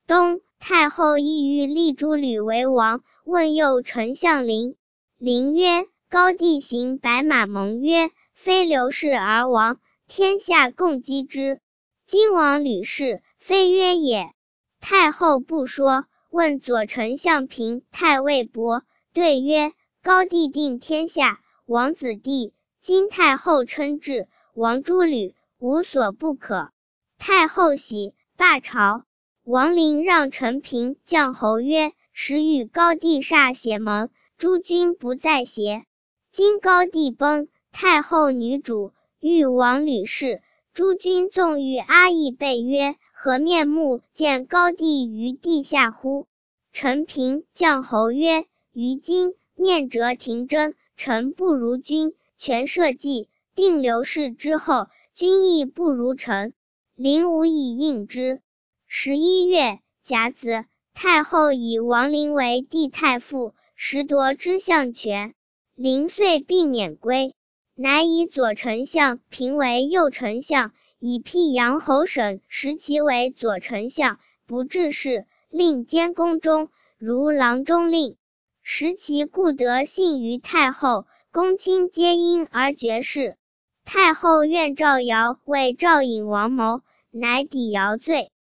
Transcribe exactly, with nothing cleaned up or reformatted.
冬，太后意欲立诸吕为王，问右丞相林。林曰：高帝行白马盟约，非刘氏而亡，天下共击之。今王吕氏，非约也。太后不说，问左丞相平太尉伯，对曰：高帝定天下，王子弟，今太后称制，王诸吕，无所不可。太后喜，罢朝。王陵让陈平将侯曰：时与高帝歃血盟，诸君不在邪？今高帝崩，太后女主，欲王吕氏，诸君纵欲阿意备曰：何面目见高帝于地下乎？陈平将侯曰：于今面折廷争，臣不如君，权社稷，定刘氏之后，君亦不如臣。陵无以应之。十一月，甲子，太后以王陵为帝太傅，实夺之相权。陵遂并免归，乃以左丞相平为右丞相，以辟阳侯省时其为左丞相，不治事，令监宫中，如郎中令。时其故得信于太后，公卿皆因而绝世。太后愿赵尧为赵隐王谋，乃抵尧罪。